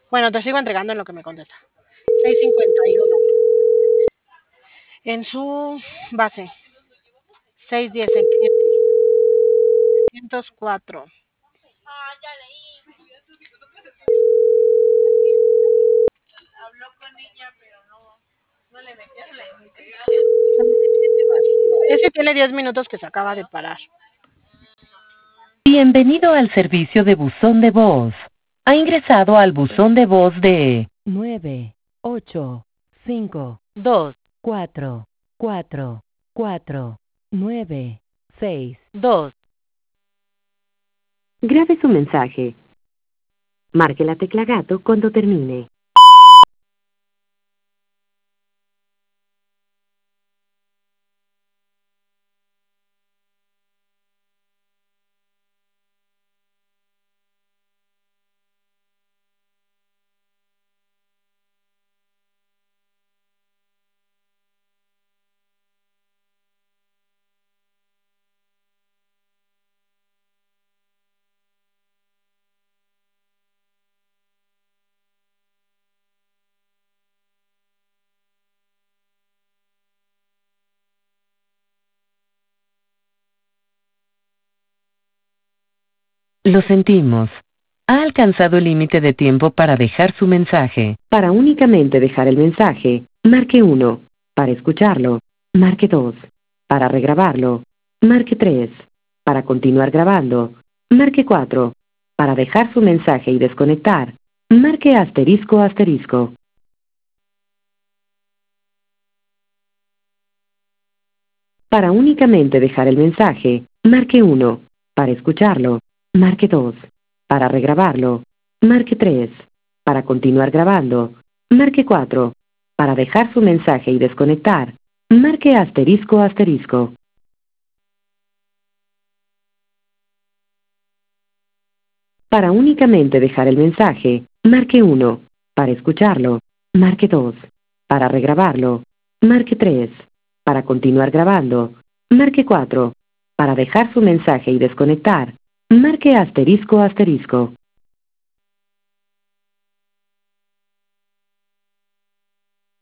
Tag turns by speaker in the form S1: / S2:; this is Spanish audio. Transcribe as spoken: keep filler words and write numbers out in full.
S1: Bueno, te sigo entregando en lo que me contesta. seis cincuenta y uno. En su base. seis diez en cliente. seiscientos cuatro. Examen de cliente vacío. Ese tiene diez minutos que se acaba de parar.
S2: Bienvenido al servicio de buzón de voz. Ha ingresado al buzón de voz de nueve ocho cinco dos cuatro cuatro cuatro nueve seis dos. Grabe su mensaje. Marque la tecla gato cuando termine. Lo sentimos. Ha alcanzado el límite de tiempo para dejar su mensaje. Para únicamente dejar el mensaje, marque uno. Para escucharlo, marque dos. Para regrabarlo, marque tres. Para continuar grabando, marque cuatro. Para dejar su mensaje y desconectar, marque asterisco asterisco. Para únicamente dejar el mensaje, marque uno. Para escucharlo, marque dos. Para regrabarlo, marque tres. Para continuar grabando, marque cuatro. Para dejar su mensaje y desconectar, marque asterisco asterisco. Para únicamente dejar el mensaje, marque uno. Para escucharlo, marque dos. Para regrabarlo, marque tres. Para continuar grabando, marque cuatro. Para dejar su mensaje y desconectar, marque asterisco asterisco.